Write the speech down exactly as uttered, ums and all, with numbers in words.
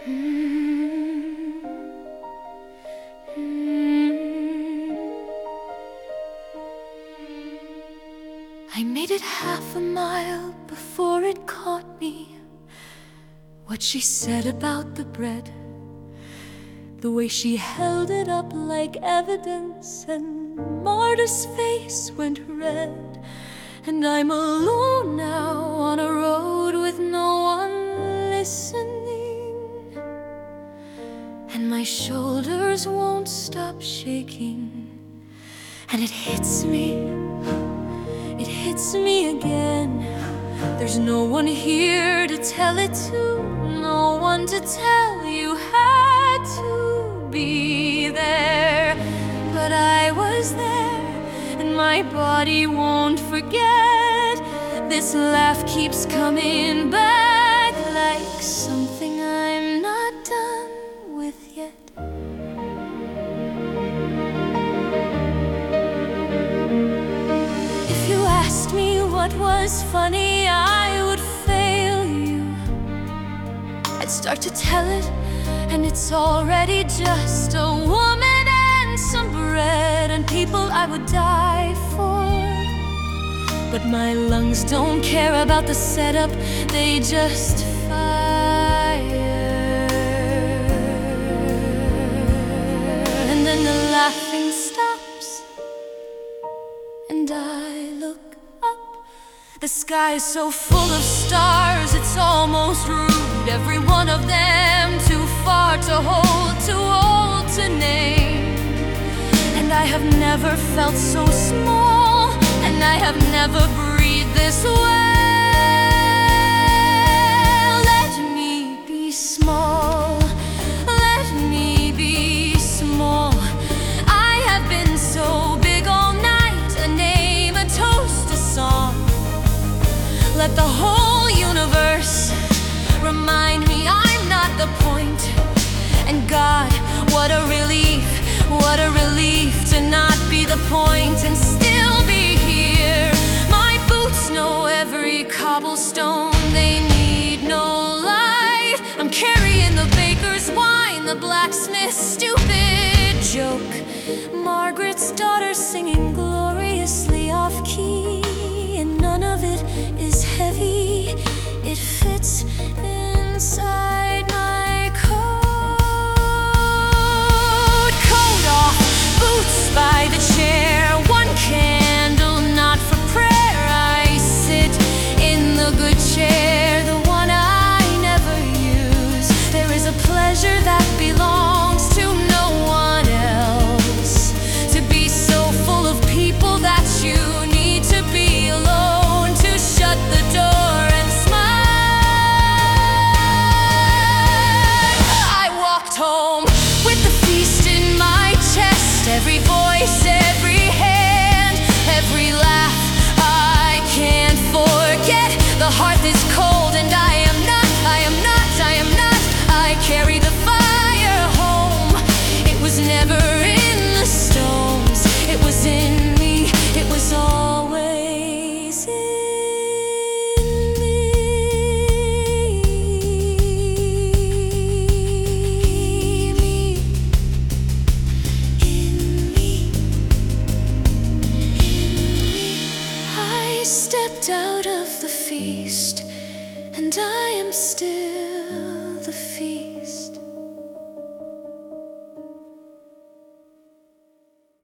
I made it half a mile before it caught me. What she said about the bread, the way she held it up like evidence, and Marta's face went red. And I'm alone now on a road with no one listening, and my shoulders won't stop shaking. And it hits me, it hits me again. There's no one here to tell it to, no one to tell you had to be there. But I was there, and my body won't forget. This laugh keeps coming back like something I'm not done with yet. If you asked me what was funny, I would fail you. I'd start to tell it, and it's already just a woman and some bread and people I would die for. But my lungs don't care about the setup, they just fire. And then the laughing stops, and I look up. The sky is so full of stars, it's almost rude. Every one of them too far to hold, too old to name. And I have never felt so small, and I have never breathed this well. Let me be small, let me be small. I have been so big all night, a name, a toast, a song. Let the whole universe remind me I'm not the point. And God, what a relief, what a relief to not be the point and still be here. My boots know every cobblestone, they need no light. I'm carrying the baker's wine, the blacksmith's stupid joke, Margaret's daughter singing gloriously off key. And none of it is heavy, it fits inside my coat. Coat off, boots by the chair, one candle not for prayer. I sit in the good chair, the one I never use. There is a pleasure that belongs to no one else, to be so full of people that you need to be alone to shut the door and smile. I walked home with the feast in my chest, every voice, every hand, every laugh. I can't forget. The hearth is cold and I am not, I am not, I am not. I carry the fire home. It was never in the stones, it was in me, it was always in me. Me, in me, I stepped out of the feast, and I am still